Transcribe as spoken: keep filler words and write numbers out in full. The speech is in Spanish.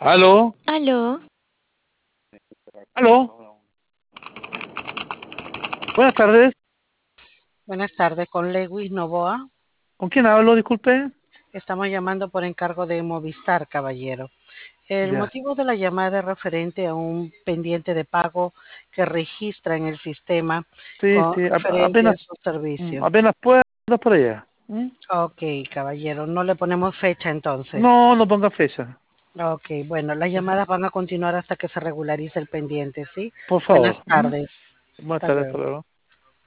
Aló, Aló, aló, buenas tardes. Buenas tardes, con Lewis Novoa. ¿Con quién hablo? Disculpe. Estamos llamando por encargo de Movistar, caballero. El Ya. motivo de la llamada es referente a un pendiente de pago que registra en el sistema Sí, con sí, a- referente apenas, a su mm, servicio. apenas pueda andar por allá. ¿Mm? Ok, caballero, no le ponemos fecha entonces. No, no ponga fecha, Ok, bueno, las llamadas van a continuar hasta que se regularice el pendiente, ¿sí? por Buenas favor. ¿Mm? tardes. Buenas Hasta tardes, hasta luego. luego.